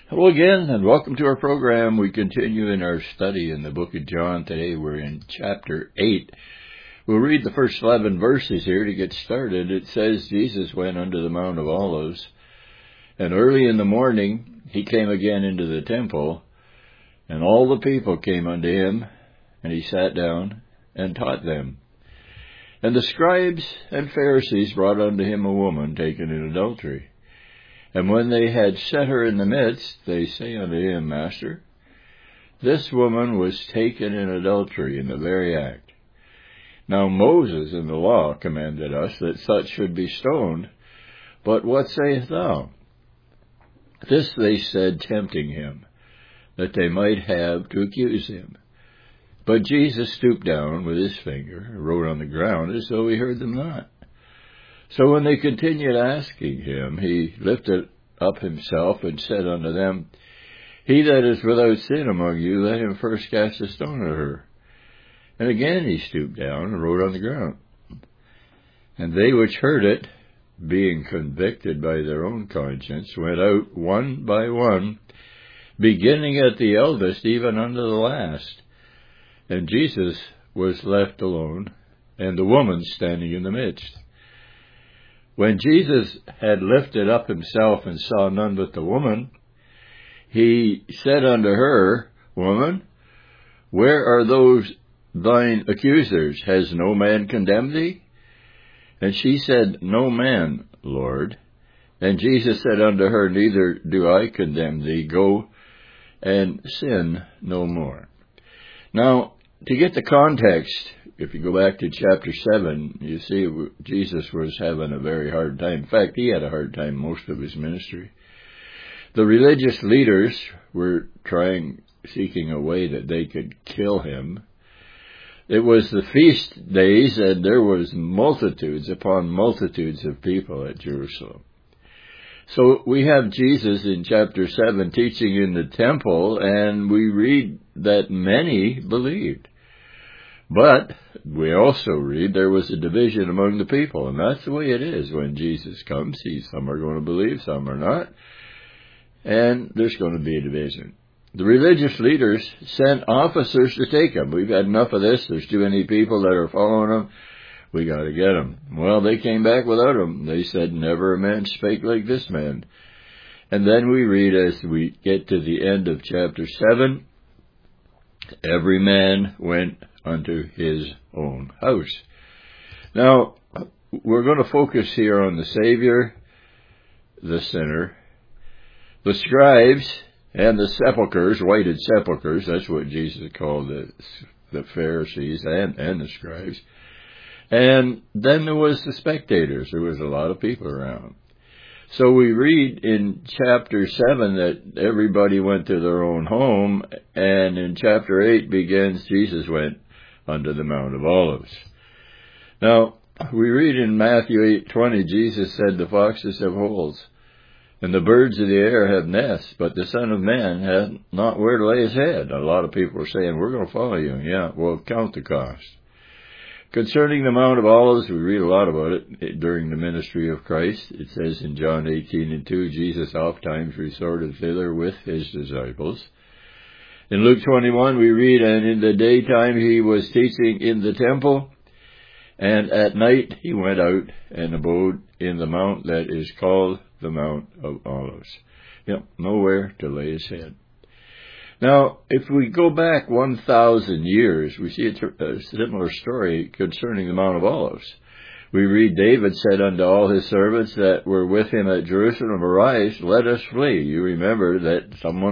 Hello again, and welcome to our program. We continue in our study in the book of John. Today we're in chapter 8. We'll read the first 11 verses here to get started. It says, Jesus went unto the Mount of Olives, and early in the morning he came again into the temple, and all the people came unto him, and he sat down and taught them. And the scribes and Pharisees brought unto him a woman taken in adultery. And when they had set her in the midst, they say unto him, Master, this woman was taken in adultery in the very act. Now Moses in the law commanded us that such should be stoned, but what sayest thou? This they said, tempting him, that they might have to accuse him. But Jesus stooped down with his finger, and wrote on the ground, as though he heard them not. So when they continued asking him, he lifted up himself and said unto them, He that is without sin among you, let him first cast a stone at her. And again he stooped down and wrote on the ground. And they which heard it, being convicted by their own conscience, went out one by one, beginning at the eldest even unto the last. And Jesus was left alone, and the woman standing in the midst. When Jesus had lifted up himself and saw none but the woman, he said unto her, Woman, where are those thine accusers? Has no man condemned thee? And she said, No man, Lord. And Jesus said unto her, Neither do I condemn thee. Go and sin no more. Now, to get the context, if you go back to chapter 7, you see Jesus was having a very hard time. In fact, he had a hard time most of his ministry. The religious leaders were seeking a way that they could kill him. It was the feast days, and there was multitudes upon multitudes of people at Jerusalem. So we have Jesus in chapter 7 teaching in the temple, and we read that many believed. But we also read there was a division among the people, and that's the way it is when Jesus comes. Some are going to believe, some are not, and there's going to be a division. The religious leaders sent officers to take him. We've had enough of this. There's too many people that are following him. We got to get him. Well, they came back without him. They said, Never a man spake like this man. And then we read as we get to the end of chapter 7, every man went unto his own house. Now, we're going to focus here on the Savior, the sinner, the scribes, and the sepulchres, whited sepulchres. That's what Jesus called the Pharisees and the scribes. And then there was the spectators. There was a lot of people around. So we read in chapter 7 that everybody went to their own home, and in chapter 8 begins, Jesus went unto the Mount of Olives. Now, we read in Matthew 8:20, Jesus said, The foxes have holes, and the birds of the air have nests, but the Son of Man hath not where to lay his head. A lot of people are saying, We're going to follow you. Yeah, well, count the cost. Concerning the Mount of Olives, we read a lot about it during the ministry of Christ. It says in John 18:2, Jesus oftentimes resorted thither with his disciples. In Luke 21, we read, And in the daytime he was teaching in the temple, and at night he went out and abode in the mount that is called the Mount of Olives. Nowhere to lay his head. Now, if we go back 1,000 years, we see a similar story concerning the Mount of Olives. We read, David said unto all his servants that were with him at Jerusalem, Arise, let us flee. You remember that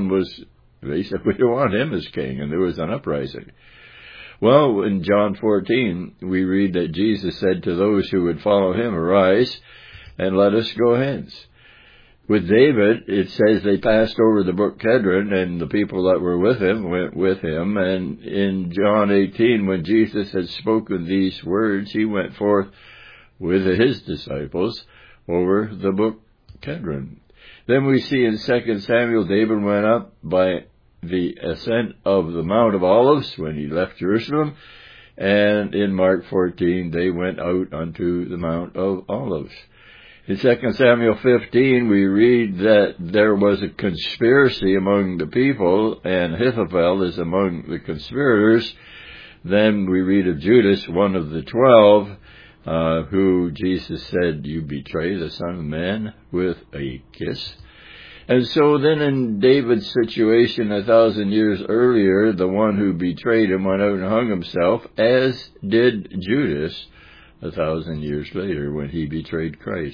they said, We don't want him as king, and there was an uprising. Well, in John 14, we read that Jesus said to those who would follow him, Arise, and let us go hence. With David, it says they passed over the brook Kedron, and the people that were with him went with him. And in John 18, when Jesus had spoken these words, he went forth with his disciples over the brook Kedron. Then we see in 2 Samuel, David went up by the ascent of the Mount of Olives when he left Jerusalem. And in Mark 14, they went out unto the Mount of Olives. In 2 Samuel 15, we read that there was a conspiracy among the people, and Ahithophel is among the conspirators. Then we read of Judas, one of the 12, who Jesus said, "You betray the Son of Man with a kiss." And so then in David's situation 1,000 years earlier, the one who betrayed him went out and hung himself, as did Judas 1,000 years later when he betrayed Christ.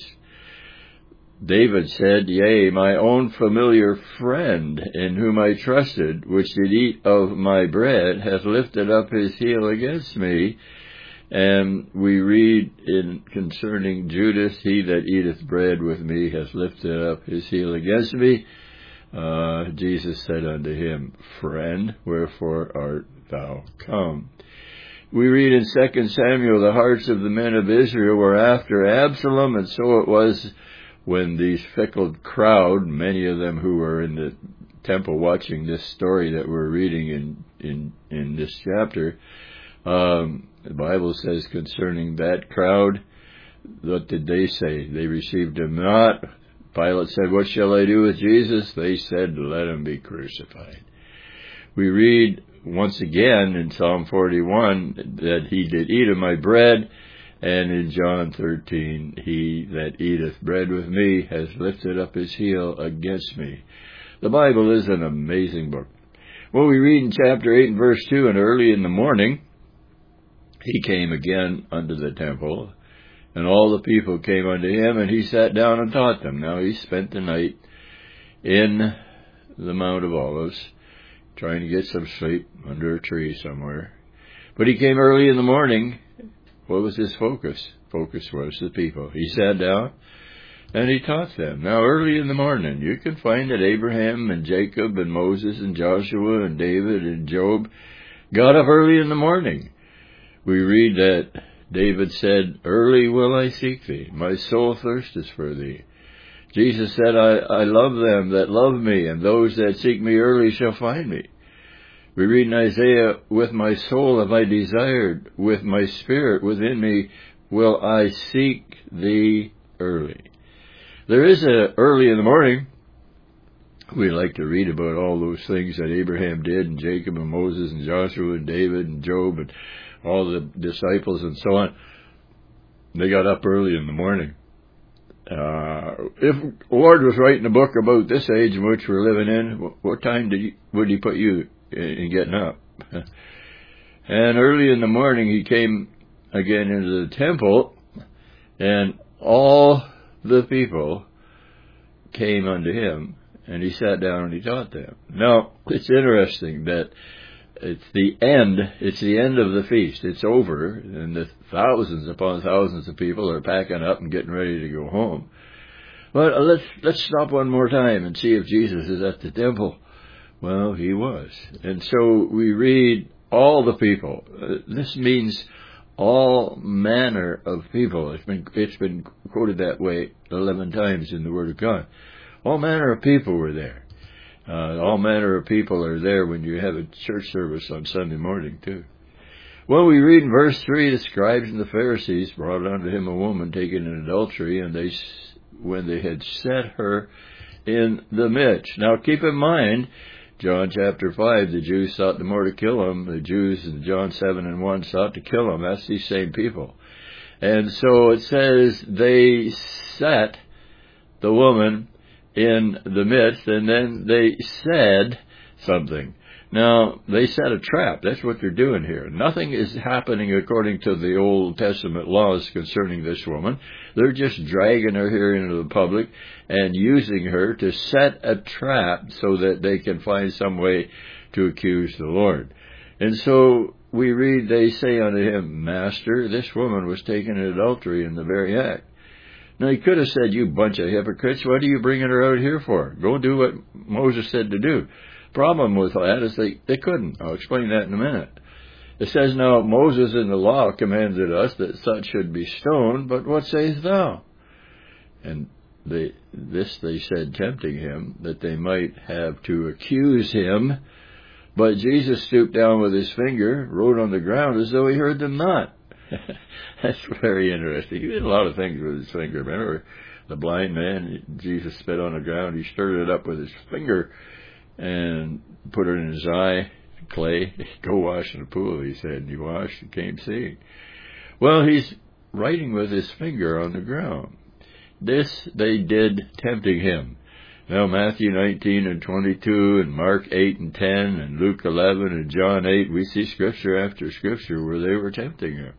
David said, "Yea, my own familiar friend, in whom I trusted, which did eat of my bread, hath lifted up his heel against me." And we read concerning Judas, "He that eateth bread with me hath lifted up his heel against me." Jesus said unto him, "Friend, wherefore art thou come?" We read in 2 Samuel, the hearts of the men of Israel were after Absalom, and so it was when these fickle crowd, many of them who were in the temple watching this story that we're reading in this chapter, the Bible says concerning that crowd, what did they say? They received him not. Pilate said, "What shall I do with Jesus?" They said, "Let him be crucified." We read once again in Psalm 41 that he did eat of my bread, and in John 13, "He that eateth bread with me has lifted up his heel against me." The Bible is an amazing book. Well, we read in chapter 8 and verse 2, "And early in the morning he came again unto the temple, and all the people came unto him, and he sat down and taught them." Now he spent the night in the Mount of Olives, trying to get some sleep under a tree somewhere. But he came early in the morning. What was his focus? Focus was the people. He sat down and he taught them. Now early in the morning, you can find that Abraham and Jacob and Moses and Joshua and David and Job got up early in the morning. We read that David said, "Early will I seek thee. My soul thirsteth for thee." Jesus said, I love them that love me, and those that seek me early shall find me. We read in Isaiah, "With my soul have I desired, with my spirit within me will I seek thee early." There is a early in the morning. We like to read about all those things that Abraham did, and Jacob and Moses and Joshua and David and Job and all the disciples and so on. They got up early in the morning. If the Lord was writing a book about this age in which we're living in, what time would he put you in getting up? And early in the morning he came again into the temple, and all the people came unto him, and he sat down and he taught them. Now, it's interesting that it's the end of the feast. It's over, and the thousands upon thousands of people are packing up and getting ready to go home. But let's stop one more time and see if Jesus is at the temple. Well, he was. And so we read all the people. This means all manner of people. It's been quoted that way 11 times in the Word of God. All manner of people were there. All manner of people are there when you have a church service on Sunday morning, too. Well, we read in verse 3, "The scribes and the Pharisees brought unto him a woman taken in adultery, and when they had set her in the midst." Now, keep in mind, John chapter 5, the Jews sought the more to kill him. The Jews in John 7 and 1 sought to kill him. That's these same people. And so it says they set the woman in the midst, and then they said something. Now, they set a trap. That's what they're doing here. Nothing is happening according to the Old Testament laws concerning this woman. They're just dragging her here into the public and using her to set a trap so that they can find some way to accuse the Lord. And so we read, they say unto him, "Master, this woman was taken in adultery in the very act." Now, he could have said, "You bunch of hypocrites, what are you bringing her out here for? Go do what Moses said to do." Problem with that is they couldn't. I'll explain that in a minute. It says, "Now Moses in the law commanded us that such should be stoned, but what sayest thou?" And they said, tempting him, that they might have to accuse him. But Jesus stooped down with his finger, wrote on the ground as though he heard them not. That's very interesting. He did a lot of things with his finger. Remember, the blind man, Jesus spit on the ground. He stirred it up with his finger and put it in his eye, clay. Go wash in the pool, he said. And he washed and came seeing. Well, he's writing with his finger on the ground. This they did, tempting him. Now, Matthew 19 and 22 and Mark 8 and 10 and Luke 11 and John 8, we see scripture after scripture where they were tempting him.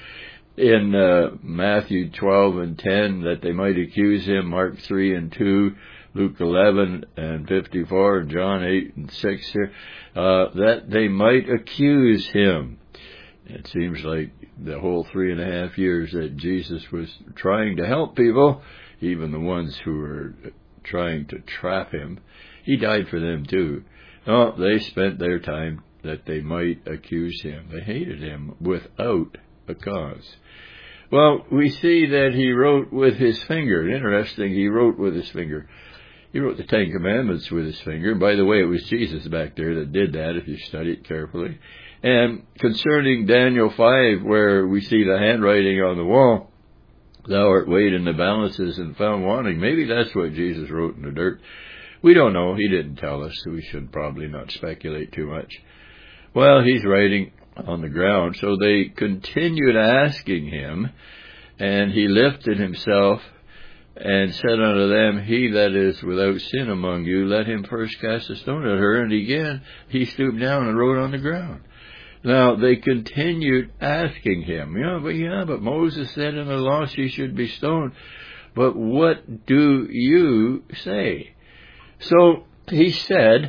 In Matthew 12 and 10, that they might accuse him, Mark 3 and 2, Luke 11 and 54, and John 8 and 6 here, that they might accuse him. It seems like the whole 3.5 years that Jesus was trying to help people, even the ones who were trying to trap him, he died for them too. No, they spent their time that they might accuse him. They hated him without a cause. Well, we see that he wrote with his finger. Interesting, he wrote with his finger. He wrote the Ten Commandments with his finger. By the way, it was Jesus back there that did that, if you study it carefully. And concerning Daniel 5, where we see the handwriting on the wall, thou art weighed in the balances and found wanting. Maybe that's what Jesus wrote in the dirt. We don't know. He didn't tell us, so we should probably not speculate too much. Well, he's writing on the ground. So they continued asking him, and he lifted himself and said unto them, he that is without sin among you, let him first cast a stone at her. And again, he stooped down and wrote on the ground. Now, they continued asking him, but Moses said in the law she should be stoned. But what do you say? So he said,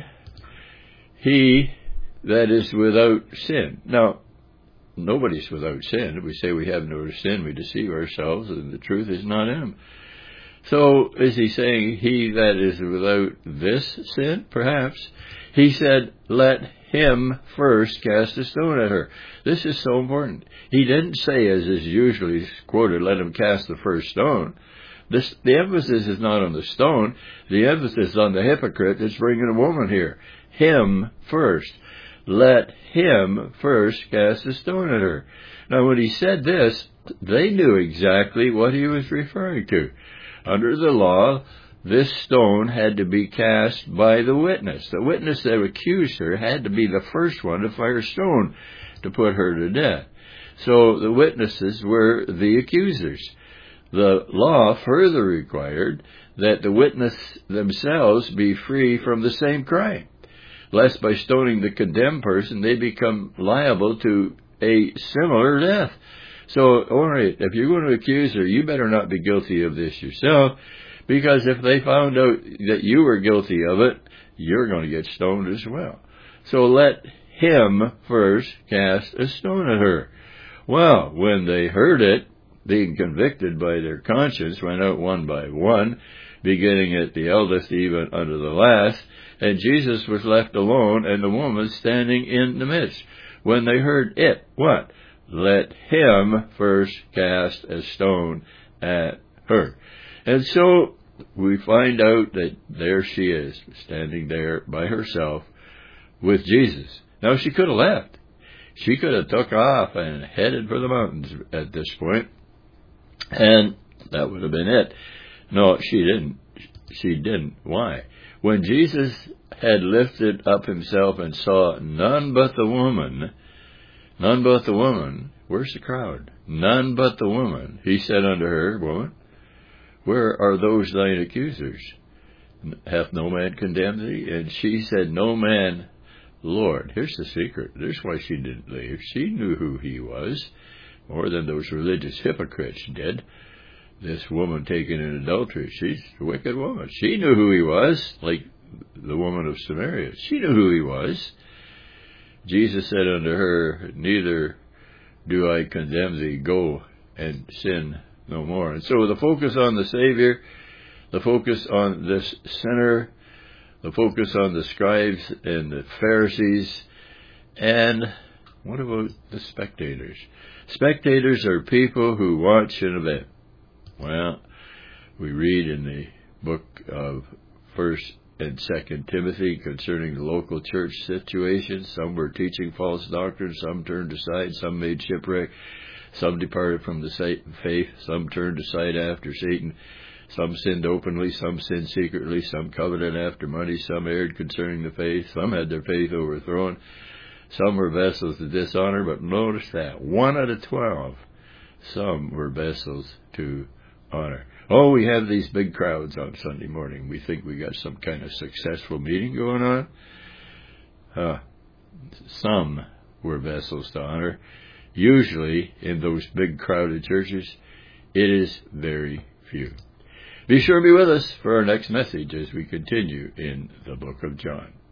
he that is without sin. Now, nobody's without sin. If we say we have no sin, we deceive ourselves, and the truth is not in him. So is he saying he that is without this sin? Perhaps. He said, let him first cast a stone at her. This is so important. He didn't say, as is usually quoted, let him cast the first stone. The emphasis is not on the stone. The emphasis is on the hypocrite that's bringing a woman here. Him first. Let him first cast a stone at her. Now, when he said this, they knew exactly what he was referring to. Under the law, this stone had to be cast by the witness. The witness that accused her had to be the first one to fire a stone to put her to death. So the witnesses were the accusers. The law further required that the witness themselves be free from the same crime, lest by stoning the condemned person they become liable to a similar death. So, all right, if you're going to accuse her, you better not be guilty of this yourself, because if they found out that you were guilty of it, you're going to get stoned as well. So let him first cast a stone at her. Well, when they heard it, being convicted by their conscience, went out one by one, beginning at the eldest even unto the last, and Jesus was left alone, and the woman standing in the midst. When they heard it, what? Let him first cast a stone at her. And so we find out that there she is, standing there by herself with Jesus. Now, she could have left. She could have took off and headed for the mountains at this point, and that would have been it. No, she didn't. She didn't. Why? When Jesus had lifted up himself and saw none but the woman, where's the crowd? None but the woman. He said unto her, woman, where are those thine accusers? Hath no man condemned thee? And she said, no man, Lord. Here's the secret. There's why she didn't leave. She knew who he was, more than those religious hypocrites did. This woman taken in adultery, she's a wicked woman. She knew who he was, like the woman of Samaria. She knew who he was. Jesus said unto her, neither do I condemn thee. Go and sin no more. And so the focus on the Savior, the focus on this sinner, the focus on the scribes and the Pharisees, and what about the spectators? Spectators are people who watch an event. Well, we read in the book of 1 and 2 Timothy concerning the local church situation. Some were teaching false doctrine, some turned aside, some made shipwreck, some departed from the faith, some turned aside after Satan Some sinned openly, some sinned secretly, some coveted after money, some erred concerning the faith, some had their faith overthrown, some were vessels to dishonor, but notice that, 1 out of 12, some were vessels to honor. Oh, we have these big crowds on Sunday morning. We think we got some kind of successful meeting going on. Some were vessels to honor. Usually, in those big crowded churches, it is very few. Be sure to be with us for our next message as we continue in the book of John.